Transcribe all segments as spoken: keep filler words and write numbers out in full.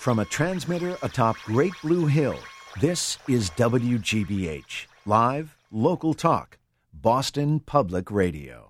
From a transmitter atop Great Blue Hill, this is W G B H, live, local talk, Boston Public Radio.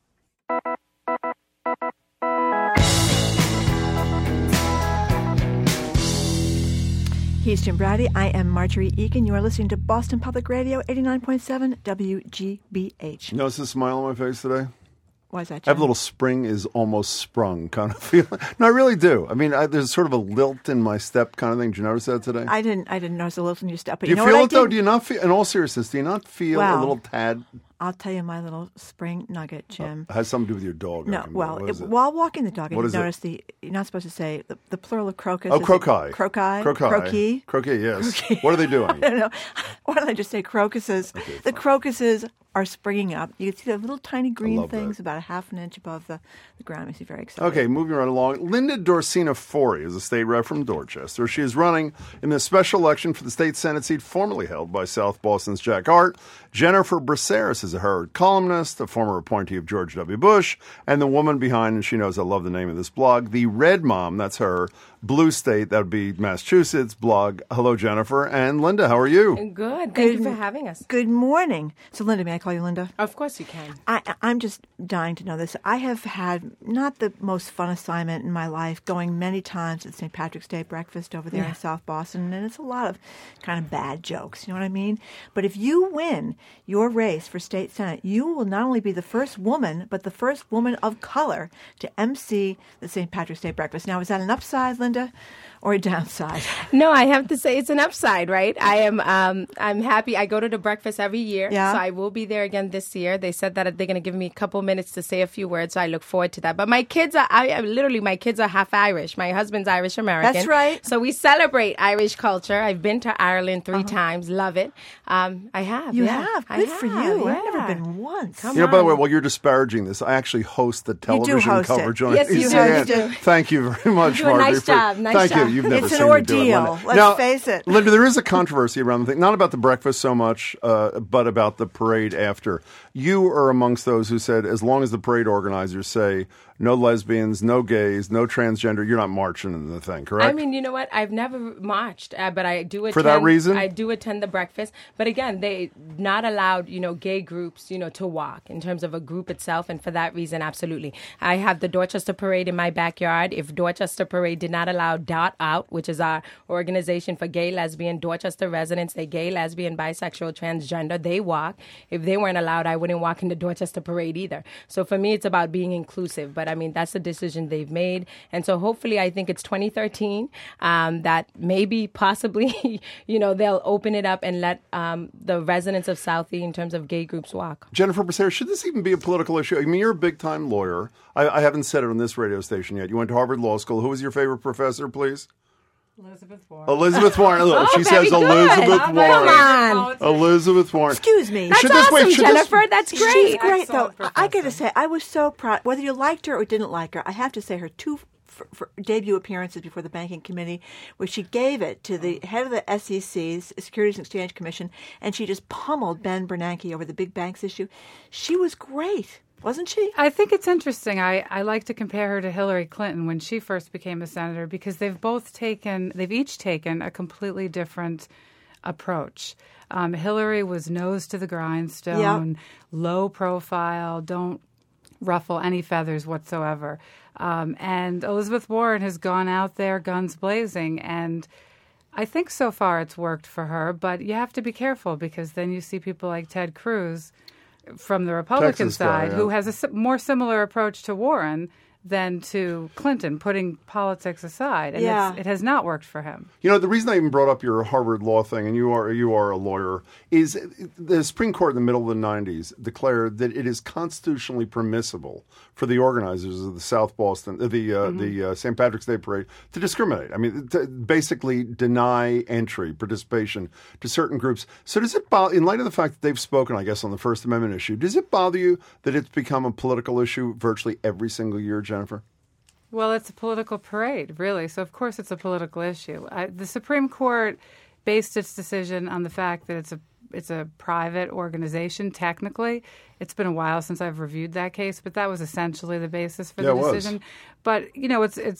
He's Jim Brady. I am Marjorie Eakin. You are listening to Boston Public Radio, eighty-nine point seven W G B H. You notice the smile on my face today? Why is that, I have Jim? a little spring is almost sprung kind of feeling. No, I really do. I mean, I, there's sort of a lilt in my step kind of thing. Did you notice that today? I didn't I didn't notice a lilt in your step. But do you, you know feel what it, I though? did? Do you not feel, in all seriousness, do you not feel Well, a little tad? I'll tell you my little spring nugget, Jim. Uh, has something to do with your dog. No, I well, what it, is it? while walking the dog, I What is it? noticed the, you're not supposed to say, the, the plural of crocus. Oh, is croci. Croci. Croci. Croquis. Croquis, yes. Croquis. What are they doing? I don't know. Why don't I just say crocuses? Okay, the fine. crocuses are springing up. You can see the little tiny green love things that. about a half an inch above the, the ground. Makes me very excited. Okay, moving right along. Linda Dorsina Forey is a state rep from Dorchester. She is running in the special election for the state Senate seat formerly held by South Boston's Jack Hart. Jennifer Braceras is a Herald columnist, a former appointee of George W. Bush, and the woman behind, and she knows I love the name of this blog, The Red Mom, that's her, Blue State, that would be Massachusetts, blog. Hello, Jennifer. And Linda, how are you? Good. Thank Good- you for having us. Good morning. So, Linda, may I call you Linda? Of course you can. I, I'm just dying to know this. I have had not the most fun assignment in my life, going many times to the Saint Patrick's Day breakfast over there Yeah. in South Boston, and it's a lot of kind of bad jokes, you know what I mean? But if you win your race for state senate, you will not only be the first woman, but the first woman of color to emcee the Saint Patrick's Day breakfast. Now, is that an upside, Linda, or a downside? No, I have to say it's an upside, right? I am. Um, I'm happy. I go to the breakfast every year, Yeah. so I will be there again this year. They said that they're going to give me a couple minutes to say a few words, so I look forward to that. But my kids are, I I- literally, my kids are half Irish. My husband's Irish American. That's right. So we celebrate Irish culture. I've been to Ireland three times. Love it. Um, I have. You yeah. have. I Good for have, you. I've yeah. never been once. Come You know, by the way, on. while you're disparaging this, I actually host the do television host it. coverage on Yes, you E C do, N. you do. Thank you very much, You do a Marjorie. nice for- job, nice Thank job. you. You've never It's an seen me do it, ordeal. Linda. Let's now, face it. Linda, there is a controversy around the thing, not about the breakfast so much, uh, but about the parade after. You are amongst those who said, as long as the parade organizers say no lesbians, no gays, no transgender, you're not marching in the thing, correct? I mean, you know what? I've never marched, uh, but I do attend. For that reason? I do attend the breakfast. But again, they not allowed, you know, gay groups, you know, to walk in terms of a group itself. And for that reason, absolutely. I have the Dorchester Parade in my backyard. If Dorchester Parade did not allow Dot Out, which is our organization for gay, lesbian, Dorchester residents, they gay, lesbian, bisexual, transgender, they walk. If they weren't allowed, I wouldn't walk in the Dorchester Parade either. So for me, it's about being inclusive. But I mean, that's the decision they've made. And so hopefully, I think it's twenty thirteen um, that maybe possibly, you know, they'll open it up and let um, the residents of Southie in terms of gay groups walk. Jennifer Braceras, should this even be a political issue? I mean, you're a big-time lawyer. I, I haven't said it on this radio station yet. You went to Harvard Law School. Who was your favorite professor, please? Elizabeth Warren. Elizabeth Warren. Look, she Oh, very says good. Elizabeth Come Warren. on. Elizabeth Warren. Excuse me. That's Should this- wait, awesome, should this- Jennifer. That's great. She's great, though. Excellent I got to professor. say, I was so proud. Whether you liked her or didn't like her, I have to say her two f- f- debut appearances before the Banking Committee, where she gave it to the head of the S E C, Securities and Exchange Commission, and she just pummeled Ben Bernanke over the big banks issue. She was great, wasn't she? I think it's interesting. I, I like to compare her to Hillary Clinton when she first became a senator because they've both taken, they've each taken a completely different approach. Um, Hillary was nose to the grindstone, low profile, don't ruffle any feathers whatsoever. Um, and Elizabeth Warren has gone out there guns blazing, and I think so far it's worked for her, but you have to be careful because then you see people like Ted Cruz from the Republican Texas guy, side yeah. who has a si- more similar approach to Warren than to Clinton, putting politics aside. And Yeah. it's, it has not worked for him. You know, the reason I even brought up your Harvard law thing, and you are you are a lawyer, is the Supreme Court in the middle of the nineties declared that it is constitutionally permissible for the organizers of the South Boston, uh, the uh, Mm-hmm. the uh, Saint Patrick's Day Parade to discriminate. I mean, to basically deny entry, participation to certain groups. So does it bother, in light of the fact that they've spoken, I guess, on the First Amendment issue, does it bother you that it's become a political issue virtually every single year, Jennifer? Well, it's a political parade, really. So, of course, it's a political issue. I, the Supreme Court based its decision on the fact that it's a it's a private organization. Technically, it's been a while since I've reviewed that case, but that was essentially the basis for Yeah, the it was. decision. But you know, it's it's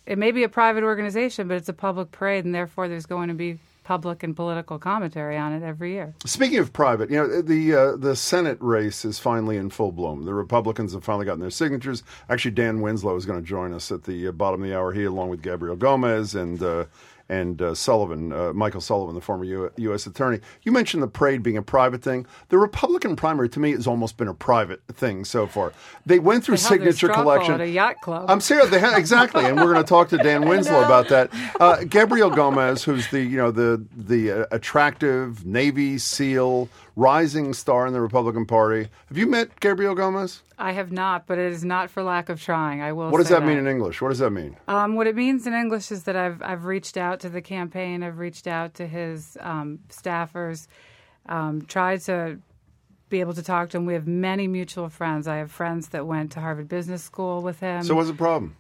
it may be a private organization, but it's a public parade, and therefore there's going to be public and political commentary on it every year. Speaking of private, you know, the uh, the Senate race is finally in full bloom. The Republicans have finally gotten their signatures. Actually, Dan Winslow is going to join us at the bottom of the hour. He, along with Gabriel Gomez and uh, and uh, Sullivan, uh, Michael Sullivan, the former U- U.S. attorney. You mentioned the parade being a private thing. The Republican primary, to me, has almost been a private thing so far. They went through They held their signature straw collection poll at a yacht club. I'm serious. They had, exactly, and we're going to talk to Dan Winslow about that. Uh, Gabriel Gomez, who's the you know the the uh, attractive Navy SEAL rising star in the Republican Party. Have you met Gabriel Gomez? I have not, but it is not for lack of trying. I will. What does say that mean in English? What does that mean? Um, what it means in English is that I've I've reached out to the campaign. I've reached out to his um, staffers, um, tried to be able to talk to him. We have many mutual friends. I have friends that went to Harvard Business School with him. So what's the problem?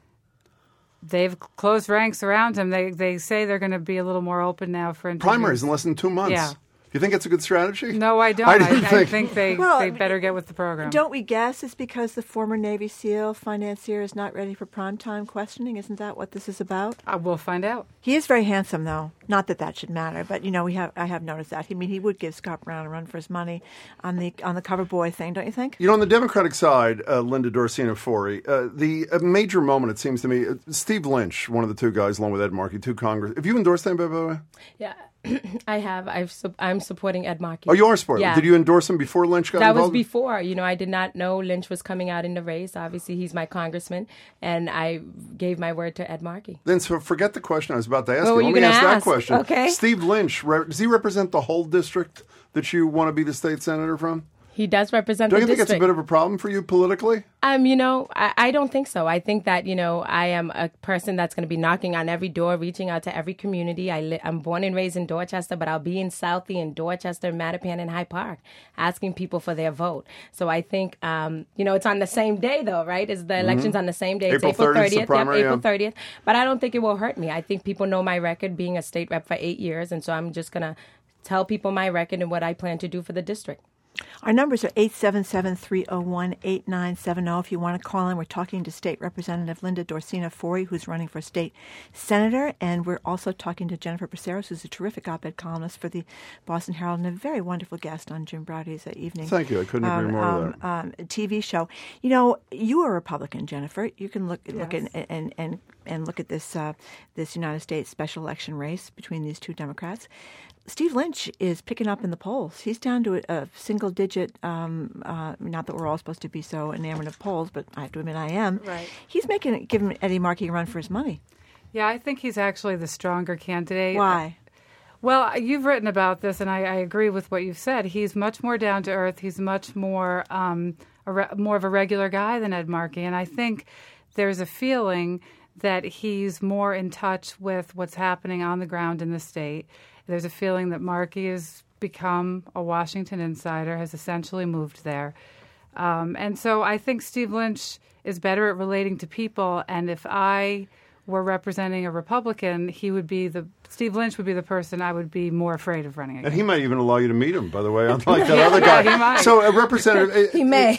They've closed ranks around him. They they say they're going to be a little more open now for interviews. Primaries in less than two months. Yeah. You think it's a good strategy? No, I don't. I I, didn't I think. think they, Well, they better get with the program. Don't we guess it's because the former Navy SEAL financier is not ready for primetime questioning? Isn't that what this is about? Uh, we'll find out. He is very handsome, though. Not that that should matter, but you know, we have I have noticed that. I mean, he would give Scott Brown a run for his money on the on the cover boy thing, don't you think? You know, on the Democratic side, uh, Linda Dorsina-Forey, uh, the a major moment, it seems to me, uh, Steve Lynch, one of the two guys, along with Ed Markey, two Congress. Have you endorsed him, by the way? Yeah, I have. I've, su- I'm supporting Ed Markey. Oh, you are supporting. Yeah. Did you endorse him before Lynch got That involved? was before. You know, I did not know Lynch was coming out in the race. Obviously, he's my congressman, and I gave my word to Ed Markey. Then so forget the question I was about to ask What you. were Let you me gonna ask that ask? question. Okay. Steve Lynch, re- does he represent the whole district that you want to be the state senator from? He does represent Don't the you think district. it's a bit of a problem for you politically? Um, you know, I, I don't think so. I think that, you know, I am a person that's going to be knocking on every door, reaching out to every community. I li- I'm born and raised in Dorchester, but I'll be in Southie and Dorchester, Mattapan, and Hyde Park, asking people for their vote. So I think, um, you know, it's on the same day, though, right? Is the election's on the same day? It's April April thirtieth is the thirtieth. primary, Yep, April yeah. thirtieth. But I don't think it will hurt me. I think people know my record being a state rep for eight years, and so I'm just going to tell people my record and what I plan to do for the district. Our numbers are eight seven seven, three oh one, eight nine seven oh. If you want to call in, we're talking to State Representative Linda Dorsina-Forey, who's running for state senator. And we're also talking to Jennifer Braceros, who's a terrific op-ed columnist for the Boston Herald and a very wonderful guest on Jim Braude's uh, evening. Thank you. I couldn't agree more um, with that. Um, T V show. You know, you are a Republican, Jennifer. You can look look Yes. at, and and and look at this uh, this United States special election race between these two Democrats. Steve Lynch is picking up in the polls. He's down to a, a single-digit. Um, uh, not that we're all supposed to be so enamored of polls, but I have to admit I am. Right. He's making giving Eddie Markey a run for his money. Yeah, I think he's actually the stronger candidate. Why? Well, you've written about this, and I, I agree with what you've said. He's much more down to earth. He's much more um, a re- more of a regular guy than Ed Markey, and I think there's a feeling that he's more in touch with what's happening on the ground in the state. There's a feeling that Markey has become a Washington insider, has essentially moved there. Um, and so I think Steve Lynch is better at relating to people, and if I were representing a Republican, he would be the Steve Lynch would be the person I would be more afraid of running And against. he might even allow you to meet him, by the way, unlike that other guy. he might. So, a representative, He may.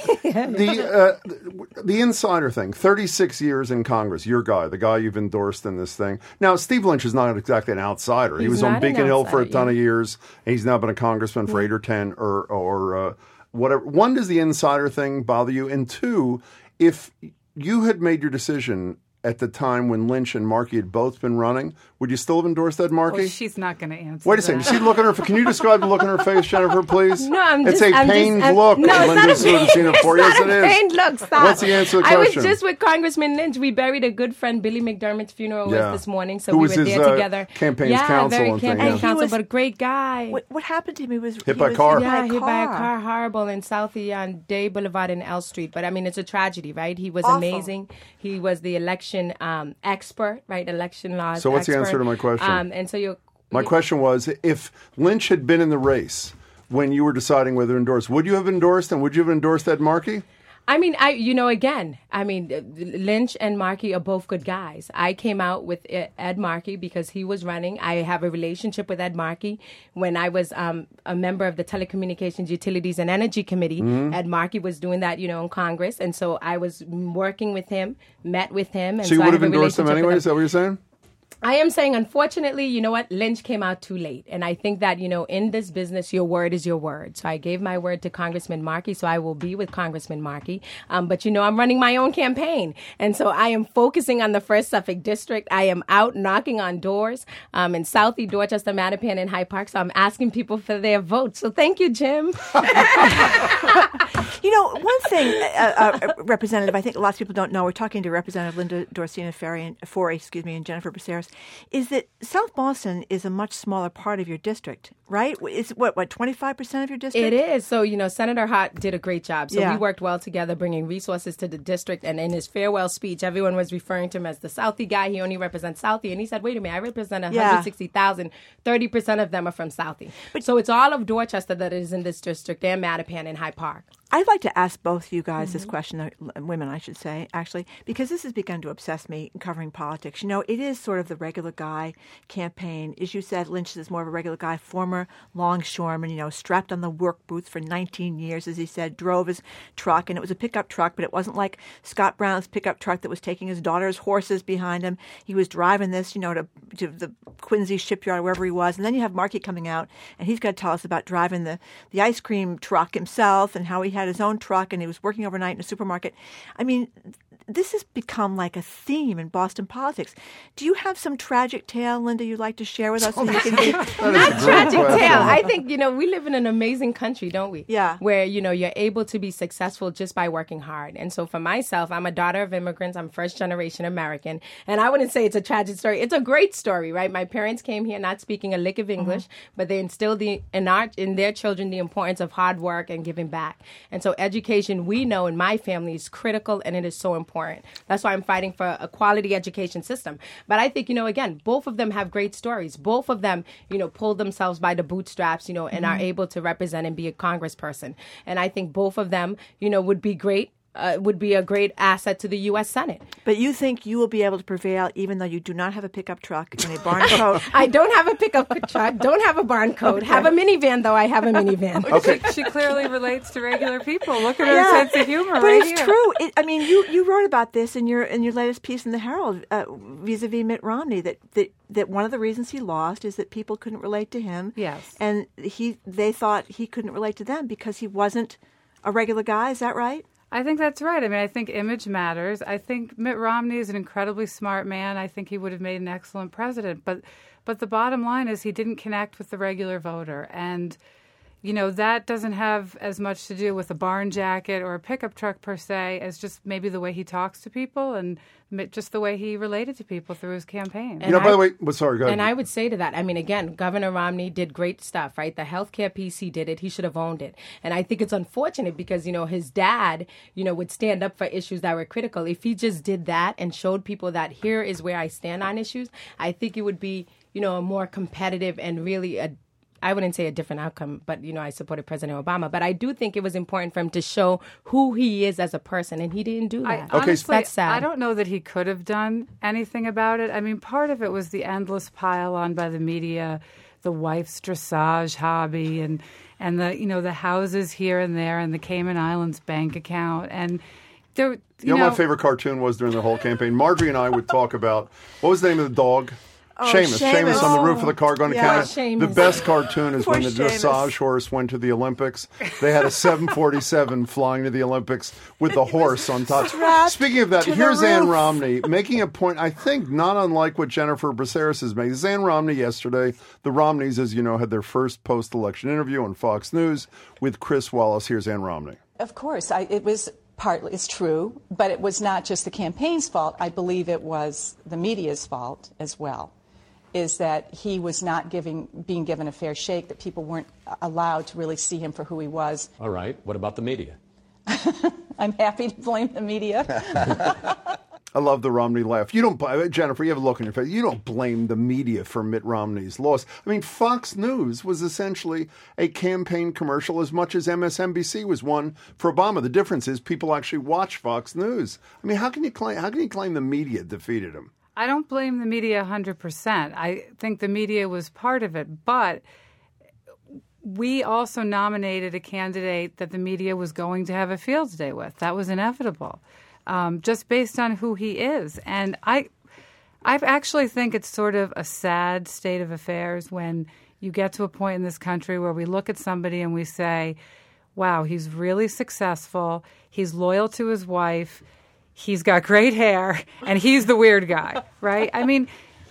the uh, the insider thing. Thirty-six years in Congress. Your guy, the guy you've endorsed in this thing. Now, Steve Lynch is not exactly an outsider. he He's was on not Beacon an Hill for a outsider, ton yeah. of years. And he's now been a congressman for eight or ten, or or uh, whatever. One, does the insider thing bother you? And two, if you had made your decision at the time when Lynch and Markey had both been running, would you still have endorsed Ed Markey? Well, she's not going to answer. Wait a second. that. You see the look on her. Can you describe the look on her face, Jennifer, please? No, I'm it's just. a I'm pained just, I'm, look. No, it's Linda not a pained. Dorsina for you. It's Yes, not it a is. pained look. Stop. What's the answer to the I was question? just with Congressman Lynch. We buried a good friend, Billy McDermott's funeral Yeah. was this morning, so Who we was were his, there uh, together. campaign's yeah, counsel very and thing, campaign yeah. And he counsel, was- but a great guy. What, what happened to him? He was Hit he by a was car. Hit by Yeah, a hit car. by a car, horrible in Southie on Day Boulevard in L Street. But I mean, it's a tragedy, right? He was Awful. amazing. He was the election um, expert, right? Election laws. So what's the expert. answer to my question? Um, and so you. My question was, if Lynch had been in the race when you were deciding whether to endorse, would you have endorsed and would you have endorsed Ed Markey? I mean, I you know, again, I mean, Lynch and Markey are both good guys. I came out with Ed Markey because he was running. I have a relationship with Ed Markey. When I was um, a member of the Telecommunications, Utilities, and Energy Committee, mm-hmm. Ed Markey was doing that, you know, in Congress. And so I was working with him, met with him. And so you so would have endorsed him anyway? Is that what you're saying? I am saying, unfortunately, you know what? Lynch came out too late. And I think that, you know, in this business, your word is your word. So I gave my word to Congressman Markey, so I will be with Congressman Markey. Um, but, you know, I'm running my own campaign. And so I am focusing on the first Suffolk District. I am out knocking on doors um, in Southie, Dorchester, Mattapan, and Hyde Park. So I'm asking people for their votes. So thank you, Jim. You know, one thing, uh, uh, Representative, I think lots of people don't know, we're talking to Representative Linda Dorsina Forey, and, Forey, excuse me, and Jennifer Braceras, is that South Boston is a much smaller part of your district, right? It's what, what, twenty-five percent of your district? It is. So, you know, Senator Hart did a great job. So yeah. we worked well together, bringing resources to the district. And in his farewell speech, everyone was referring to him as the Southie guy. He only represents Southie. And he said, wait a minute, I represent one hundred sixty thousand. thirty percent of them are from Southie. But, so it's all of Dorchester that is in this district, and Mattapan and Hyde Park. I'd like to ask both you guys mm-hmm. this question, uh, women, I should say, actually, because this has begun to obsess me covering politics. You know, it is sort of the regular guy campaign. As you said, Lynch is more of a regular guy, former longshoreman, you know, strapped on the work boots for nineteen years, as he said, drove his truck, and it was a pickup truck, but it wasn't like Scott Brown's pickup truck that was taking his daughter's horses behind him. He was driving this, you know, to, to the Quincy shipyard, wherever he was. And then you have Markey coming out, and he's going to tell us about driving the, the ice cream truck himself and how he had his own truck and he was working overnight in a supermarket. I mean, this has become like a theme in Boston politics. Do you have some tragic tale, Linda, you'd like to share with us? So you can be... Not tragic tale. I think, you know, we live in an amazing country, don't we? Yeah. Where, you know, you're able to be successful just by working hard. And so for myself, I'm a daughter of immigrants. I'm first generation American. And I wouldn't say it's a tragic story. It's a great story, right? My parents came here not speaking a lick of English, mm-hmm. but they instilled the, in, our, in their children the importance of hard work and giving back. And so education, we know in my family, is critical and it is so important. That's why I'm fighting for a quality education system. But I think, you know, again, both of them have great stories. Both of them, you know, pulled themselves by the bootstraps, you know, and mm-hmm. are able to represent and be a congressperson. And I think both of them, you know, would be great. Uh, would be a great asset to the U S Senate. But you think you will be able to prevail even though you do not have a pickup truck and a barn coat? I don't have a pickup truck, don't have a barn coat, okay. Have a minivan, though I have a minivan. Okay. She, she clearly relates to regular people. Look at her yeah, sense of humor but right it's here. true. It, I mean, you, you wrote about this in your in your latest piece in the Herald uh, vis-a-vis Mitt Romney, that, that that one of the reasons he lost is that people couldn't relate to him. Yes. And he they thought he couldn't relate to them because he wasn't a regular guy. Is that right? I think that's right. I mean, I think image matters. I think Mitt Romney is an incredibly smart man. I think he would have made an excellent president. But but the bottom line is he didn't connect with the regular voter. And, you know, that doesn't have as much to do with a barn jacket or a pickup truck per se as just maybe the way he talks to people and just the way he related to people through his campaign. You know, by I, the way, well, sorry, go ahead. And I would say to that, I mean, again, Governor Romney did great stuff, right? The healthcare piece, he did it. He should have owned it. And I think it's unfortunate because, you know, his dad, you know, would stand up for issues that were critical. If he just did that and showed people that here is where I stand on issues, I think it would be, you know, a more competitive and really a I wouldn't say a different outcome, but, you know, I supported President Obama. But I do think it was important for him to show who he is as a person, and he didn't do that. I, honestly, That's sad. I don't know that he could have done anything about it. I mean, part of it was the endless pile on by the media, the wife's dressage hobby, and, and the, you know, the houses here and there, and the Cayman Islands bank account. And there, you, you know, know, my favorite cartoon was during the whole campaign? Marjorie and I would talk about, what was the name of the dog? Oh, Seamus. Seamus on the roof of the car going to yeah, Canada. Seamus. The best cartoon is Poor when the Seamus. dressage horse went to the Olympics. They had a seven forty-seven flying to the Olympics with the horse on top. Speaking of that, here's Ann Romney making a point, I think, not unlike what Jennifer Braceras has made. This is Ann Romney yesterday. The Romneys, as you know, had their first post-election interview on Fox News with Chris Wallace. Here's Ann Romney. Of course, I, it was partly, it's true, but it was not just the campaign's fault. I believe it was the media's fault as well. Is that he was not giving, being given a fair shake, that people weren't allowed to really see him for who he was. All right. What about the media? I'm happy to blame the media. I love the Romney laugh. You don't, Jennifer, you have a look on your face. You don't blame the media for Mitt Romney's loss. I mean, Fox News was essentially a campaign commercial as much as M S N B C was one for Obama. The difference is people actually watch Fox News. I mean, how can you claim, how can you claim the media defeated him? I don't blame the media one hundred percent. I think the media was part of it, but we also nominated a candidate that the media was going to have a field day with. That was inevitable, um, just based on who he is. And I, I actually think it's sort of a sad state of affairs when you get to a point in this country where we look at somebody and we say, wow, he's really successful, he's loyal to his wife, he's got great hair, and he's the weird guy, right? I mean,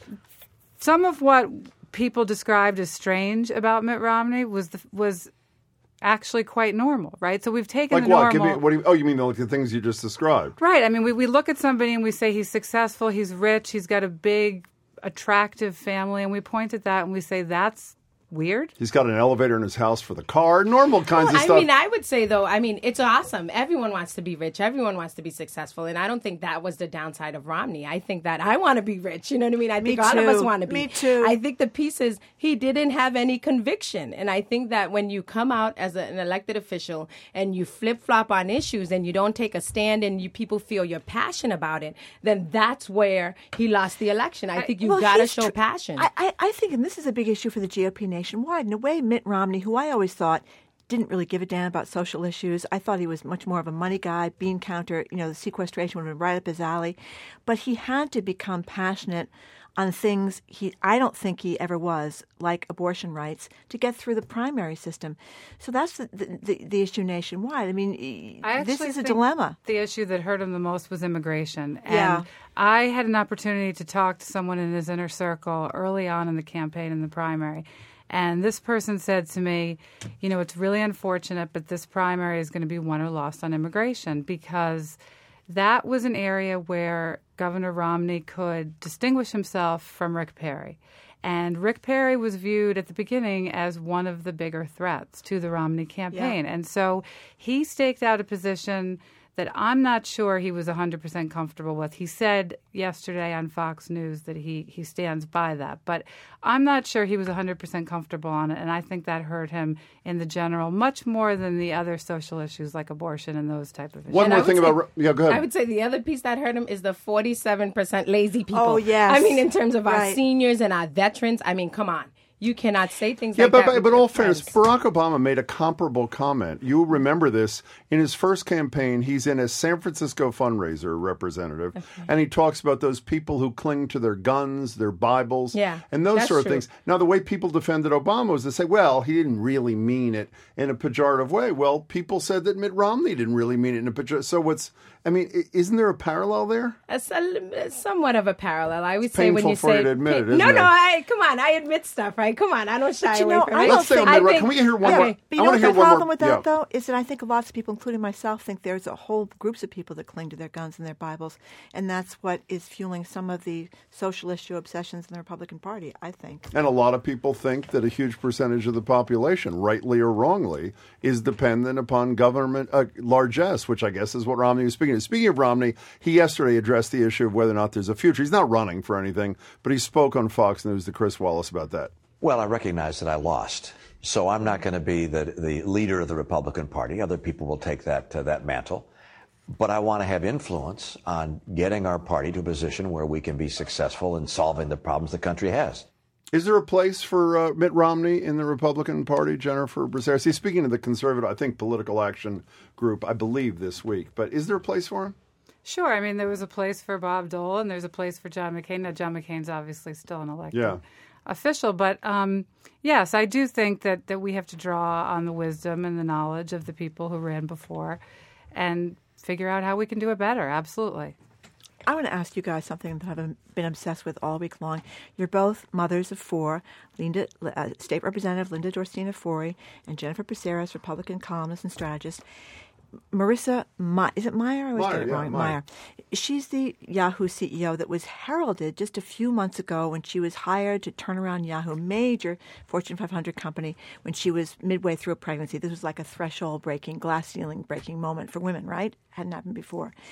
some of what people described as strange about Mitt Romney was the, was actually quite normal, right? So we've taken like the what? normal. Give me, what do you, oh, you mean the, like the things you just described? Right. I mean, we, we look at somebody and we say he's successful, he's rich, he's got a big, attractive family, and we point at that and we say that's weird. He's got an elevator in his house for the car, normal kinds well, of stuff. I mean, I would say, though, I mean, it's awesome. Everyone wants to be rich. Everyone wants to be successful. And I don't think that was the downside of Romney. I think that I want to be rich. You know what I mean? I think Me all too. of us want to be. Me too. I think the piece is he didn't have any conviction. And I think that when you come out as a, an elected official and you flip-flop on issues and you don't take a stand and you people feel you're passionate about it, then that's where he lost the election. I think you've Well, got to he's show tr- passion. I, I, I think, and this is a big issue for the G O P nationwide, in a way, Mitt Romney, who I always thought didn't really give a damn about social issues. I thought he was much more of a money guy, bean counter, you know, the sequestration would have been right up his alley. But he had to become passionate on things he I don't think he ever was, like abortion rights, to get through the primary system. So that's the the, the, the issue nationwide. I mean, I this is a think dilemma. The issue that hurt him the most was immigration. And Yeah. I had an opportunity to talk to someone in his inner circle early on in the campaign, in the primary. And this person said to me, you know, it's really unfortunate, but this primary is going to be won or lost on immigration, because that was an area where Governor Romney could distinguish himself from Rick Perry. And Rick Perry was viewed at the beginning as one of the bigger threats to the Romney campaign. Yeah. And so he staked out a position that I'm not sure he was one hundred percent comfortable with. He said yesterday on Fox News that he, he stands by that. But I'm not sure he was one hundred percent comfortable on it, and I think that hurt him in the general much more than the other social issues like abortion and those type of issues. One And I more would thing say- about... Yeah, go ahead. I would say the other piece that hurt him is the forty-seven percent lazy people. Oh, yes. I mean, in terms of our Right. seniors and our veterans, I mean, come on. You cannot say things Yeah, like but, that. but, with but your all fairness, friends. Barack Obama made a comparable comment. You remember this. In his first campaign, he's in a San Francisco fundraiser representative, okay. and he talks about those people who cling to their guns, their Bibles, Yeah, and those that's sort of true. things. Now, the way people defended Obama was to say, well, he didn't really mean it in a pejorative way. Well, people said that Mitt Romney didn't really mean it in a pejorative. So what's, I mean, i- isn't there a parallel there? It's a, somewhat of a parallel. I would It's say when painful you for say you to admit it, isn't no, it? no, I come on, I admit stuff, right? Come on, I don't shy But you away know, from I it. don't Let's stay on think- Mitt I Romney. think- Can we hear one okay. more? But you I know want what to the hear one problem more. with that, yeah. though, is that I think lots of people, including myself, think there's a whole groups of people that cling to their guns and their Bibles, and that's what is fueling some of the social issue obsessions in the Republican Party, I think. And a lot of people think that a huge percentage of the population, rightly or wrongly, is dependent upon government uh, largesse, which I guess is what Romney was speaking of. Speaking of Romney, he yesterday addressed the issue of whether or not there's a future. He's not running for anything, but he spoke on Fox News to Chris Wallace about that. Well, I recognize that I lost, so I'm not going to be the, the leader of the Republican Party. Other people will take that uh, that mantle. But I want to have influence on getting our party to a position where we can be successful in solving the problems the country has. Is there a place for uh, Mitt Romney in the Republican Party, Jennifer Braceras? He's speaking to the conservative, I think, Political Action Group, I believe, this week. But is there a place for him? Sure. I mean, there was a place for Bob Dole and there's a place for John McCain. Now, John McCain's obviously still an elected Yeah. official. But um, yes, I do think that, that we have to draw on the wisdom and the knowledge of the people who ran before and figure out how we can do it better. Absolutely. I want to ask you guys something that I've been obsessed with all week long. You're both mothers of four, Linda, uh, State Representative Linda Dorsina Forey and Jennifer Braceras, Republican columnist and strategist. Marissa, My- is it Meyer? I always Meyer, get it yeah, wrong. Meyer. Meyer. She's the Yahoo C E O that was heralded just a few months ago when she was hired to turn around Yahoo, major Fortune five hundred company, when she was midway through a pregnancy. This was like a threshold breaking, glass ceiling breaking moment for women, right? Hadn't happened before.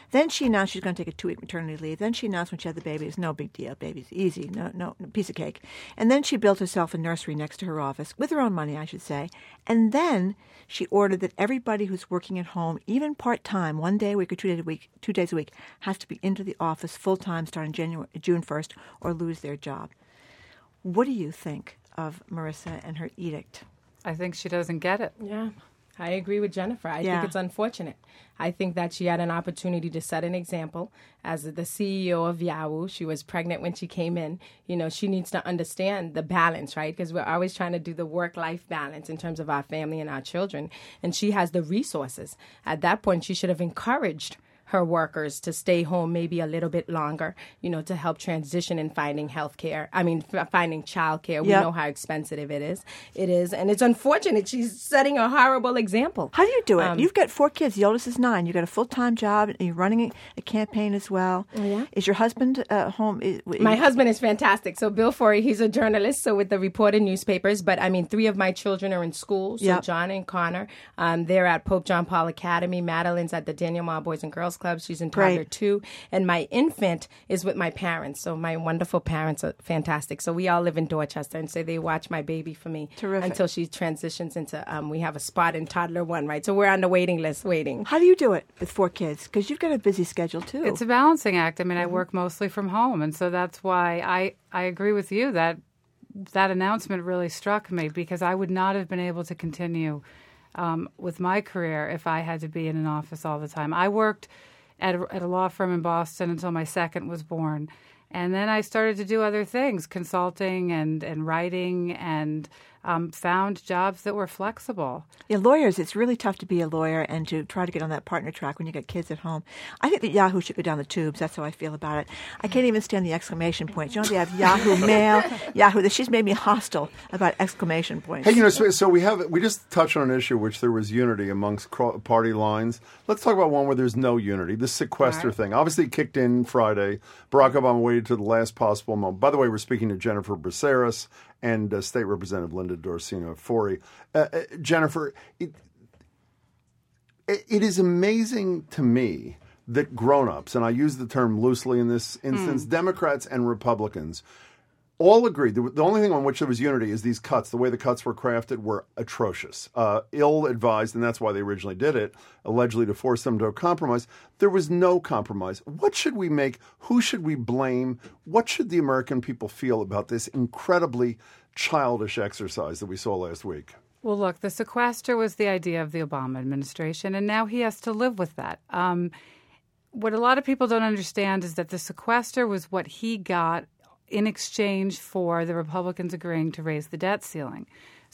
Then she announced she's going to take a two-week maternity leave. Then she announced when she had the baby, it's no big deal. Baby's easy, no, no, no piece of cake. And then she built herself a nursery next to her office, with her own money, I should say. And then she ordered that everybody who's working at home, even part-time, one day a week or two days a week, two days a week, has to be into the office full-time starting January, June first or lose their job. What do you think of Marissa and her edict? I think she doesn't get it. Yeah, I agree with Jennifer. I yeah. think it's unfortunate. I think that she had an opportunity to set an example as the C E O of Yahoo. She was pregnant when she came in. You know, she needs to understand the balance, right? Because we're always trying to do the work-life balance in terms of our family and our children. And she has the resources. At that point, she should have encouraged her workers to stay home maybe a little bit longer, you know, to help transition in finding health care. I mean, f- finding child care. We yep. know how expensive it is. It is. And it's unfortunate. She's setting a horrible example. How do you do it? Um, You've got four kids. The oldest is nine. You've got a full-time job, and you're running a campaign as well. Oh, yeah? Is your husband uh, home? Is, my is, husband is fantastic. So Bill Forey, he's a journalist, so with the reported newspapers. But, I mean, three of my children are in school. So yep. John and Connor, um, they're at Pope John Paul Academy. Madeline's at the Daniel Moore Boys and Girls Club. She's in toddler too. And my infant is with my parents. So my wonderful parents are fantastic. So we all live in Dorchester, and so they watch my baby for me Terrific. Until she transitions into, um, we have a spot in toddler one, right? So we're on the waiting list waiting. How do you do it with four kids? Because you've got a busy schedule too. It's a balancing act. I mean, mm-hmm. I work mostly from home. And so that's why I, I agree with you that that announcement really struck me, because I would not have been able to continue um, with my career if I had to be in an office all the time. I worked At a, at a law firm in Boston until my second was born. And then I started to do other things, consulting and, and writing, and um, found jobs that were flexible. Yeah, lawyers, it's really tough to be a lawyer and to try to get on that partner track when you got kids at home. I think that Yahoo should go down the tubes. That's how I feel about it. I can't even stand the exclamation points. You know, they have Yahoo Mail, Yahoo. She's made me hostile about exclamation points. Hey, you know, so, so we have we just touched on an issue which there was unity amongst party lines. Let's talk about one where there's no unity. This sequester right. thing. Obviously, it kicked in Friday. Barack Obama waited to the last possible moment. By the way, we're speaking to Jennifer Braceras and uh, State Representative Linda Dorsino-Forey. Uh, uh, Jennifer, it, it, it is amazing to me that grown-ups, and I use the term loosely in this instance, mm. Democrats and Republicans, all agreed. The, the only thing on which there was unity is these cuts. The way the cuts were crafted were atrocious, uh, ill-advised, and that's why they originally did it, allegedly to force them to a compromise. There was no compromise. What should we make? Who should we blame? What should the American people feel about this incredibly childish exercise that we saw last week? Well, look, the sequester was the idea of the Obama administration, and now he has to live with that. Um, what a lot of people don't understand is that the sequester was what he got in exchange for the Republicans agreeing to raise the debt ceiling.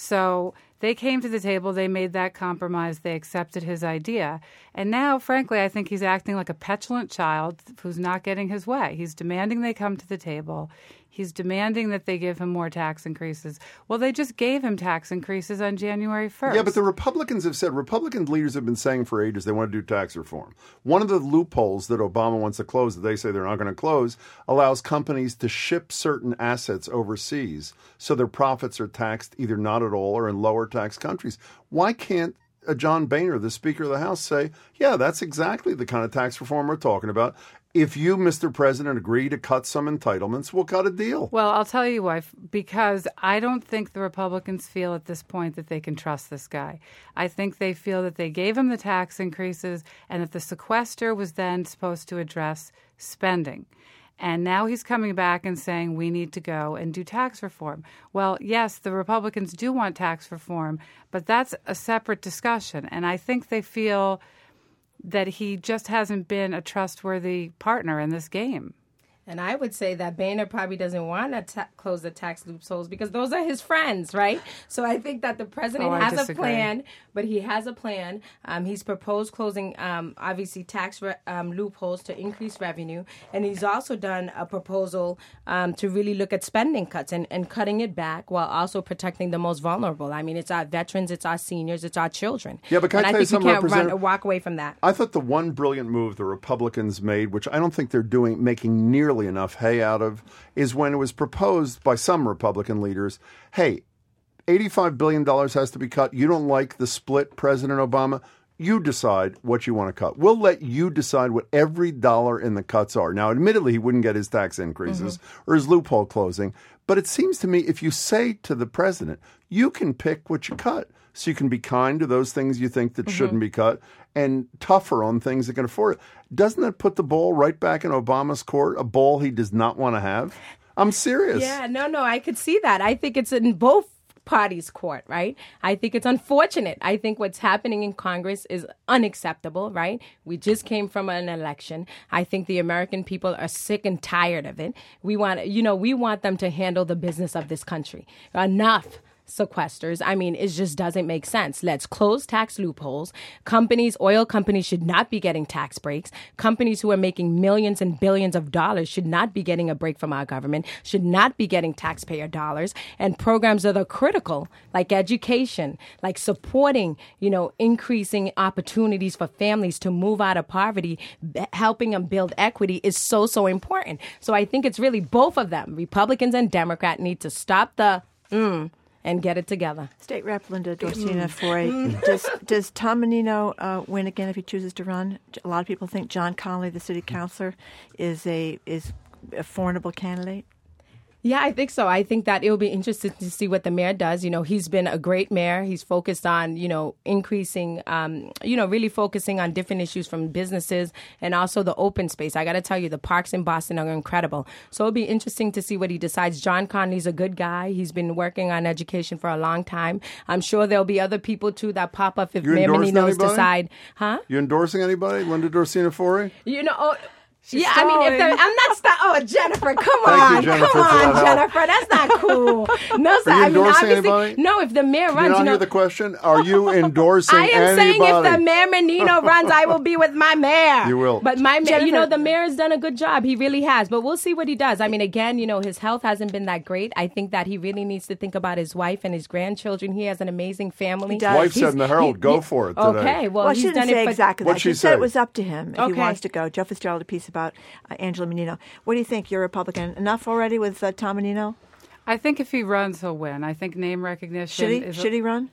So they came to the table, they made that compromise, they accepted his idea. And now, frankly, I think he's acting like a petulant child who's not getting his way. He's demanding they come to the table. He's demanding that they give him more tax increases. Well, they just gave him tax increases on January first. Yeah, but the Republicans have said, Republican leaders have been saying for ages they want to do tax reform. One of the loopholes that Obama wants to close, that they say they're not going to close, allows companies to ship certain assets overseas so their profits are taxed either not at all or in lower tax countries. Why can't uh, John Boehner, the Speaker of the House, say, yeah, that's exactly the kind of tax reform we're talking about. If you, Mister President, agree to cut some entitlements, we'll cut a deal. Well, I'll tell you why, because I don't think the Republicans feel at this point that they can trust this guy. I think they feel that they gave him the tax increases and that the sequester was then supposed to address spending. And now he's coming back and saying we need to go and do tax reform. Well, yes, the Republicans do want tax reform, but that's a separate discussion. And I think they feel that he just hasn't been a trustworthy partner in this game. And I would say that Boehner probably doesn't want to ta- close the tax loopholes because those are his friends, right? So I think that the president oh, has a plan, but he has a plan. Um, he's proposed closing, um, obviously, tax re- um, loopholes to increase revenue. And he's also done a proposal um, to really look at spending cuts and, and cutting it back while also protecting the most vulnerable. I mean, it's our veterans, it's our seniors, it's our children. Yeah, but can and I I tell you think something, you can't run, Representative? walk away from that. I thought the one brilliant move the Republicans made, which I don't think they're doing, making nearly enough hay out of, is when it was proposed by some Republican leaders, hey, eighty-five billion dollars has to be cut. You don't like the split, President Obama? you decide what you want to cut. We'll let you decide what every dollar in the cuts are. Now, admittedly, he wouldn't get his tax increases mm-hmm. or his loophole closing. But it seems to me if you say to the president, you can pick what you cut. So you can be kind to those things you think that mm-hmm. shouldn't be cut and tougher on things that can afford it. Doesn't that put the ball right back in Obama's court, a ball he does not want to have? I'm serious. Yeah, no, no, I could see that. I think it's in both parties' court, right? I think it's unfortunate. I think what's happening in Congress is unacceptable, right? We just came from an election. I think the American people are sick and tired of it. We want, you know, we want them to handle the business of this country. Enough sequesters. I mean, it just doesn't make sense. Let's close tax loopholes. Companies, oil companies should not be getting tax breaks. Companies who are making millions and billions of dollars should not be getting a break from our government, should not be getting taxpayer dollars. And programs that are critical, like education, like supporting, you know, increasing opportunities for families to move out of poverty, b- helping them build equity is so, so important. So I think it's really both of them. Republicans and Democrats need to stop the mm, and get it together. State Rep Linda Dorsina Forey, does does Tom Menino uh, win again if he chooses to run? A lot of people think John Connolly, the city councilor, is a is a formidable candidate. Yeah, I think so. I think that it'll be interesting to see what the mayor does. You know, he's been a great mayor. He's focused on, you know, increasing, um, you know, really focusing on different issues from businesses and also the open space. I got to tell you, the parks in Boston are incredible. So it'll be interesting to see what he decides. John Connolly's a good guy. He's been working on education for a long time. I'm sure there'll be other people, too, that pop up if Mayor Menino's decide. Huh? You endorsing anybody? Linda Dorsina Forey? You know... Oh, She's yeah, stalling. I mean, if the, I'm not st- Oh, Jennifer, come Thank on, you, Jennifer, come on, that Jennifer. That's not cool. No, sir. Are you I mean, endorsing obviously, anybody? no. If the mayor runs, you, not you know, hear the question. Are you endorsing I am anybody? saying if the Mayor Menino runs, I will be with my mayor. You will. But my mayor, Jennifer, you know, the mayor has done a good job. He really has. But we'll see what he does. I mean, again, you know, his health hasn't been that great. I think that he really needs to think about his wife and his grandchildren. He has an amazing family. His wife said in the Herald, he, go he, for it today. Okay, well, well he's she didn't done say it for, exactly that. What'd she, she said say? It was up to him if okay. he wants to go. Joe Fitzgerald a piece about uh, Angela Menino. What do you think? You're a Republican. Enough already with uh, Tom Menino? I think if he runs, he'll win. I think name recognition. Should he? Is Should a, he run?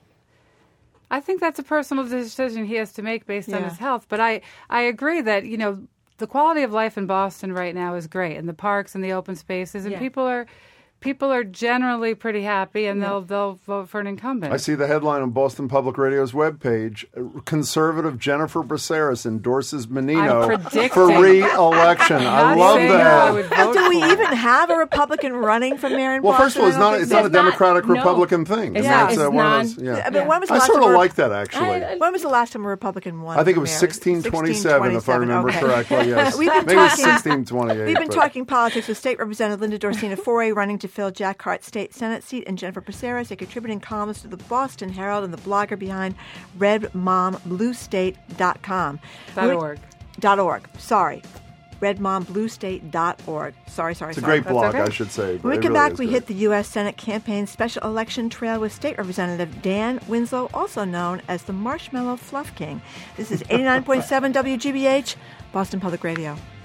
I think that's a personal decision he has to make based yeah. on his health. But I, I agree that, you know, the quality of life in Boston right now is great, and the parks and the open spaces, and yeah. people are people are generally pretty happy, and yeah. they'll they'll vote for an incumbent. I see the headline on Boston Public Radio's webpage: Conservative Jennifer Braceras endorses Menino for re-election. I love that. I Do we even have a Republican running for mayor in well, Boston? first of all, it's not it's not a Democratic not, Republican no. thing. It's I mean, not, it's, it's uh, one non, of those, yeah. I, mean, when was the I last sort of time like that actually. I, when was the last time a Republican won? I think it for was mayor? sixteen twenty-seven, if I remember okay. correctly. Yes, We've been maybe it was talking- sixteen twenty-eight. We've been but. talking politics with State Representative Linda Dorsina Forey running to fill Jack Hart's state Senate seat, and Jennifer Braceras, a contributing columnist to the Boston Herald and the blogger behind red mom blue state dot com. Dot org. Dot org. Sorry. red mom blue state dot org. Sorry, sorry, It's a sorry. great blog, okay. I should say. When we It come really back, is we good. hit the U S Senate campaign special election trail with State Representative Dan Winslow, also known as the Marshmallow Fluff King. This is eighty-nine point seven W G B H, Boston Public Radio.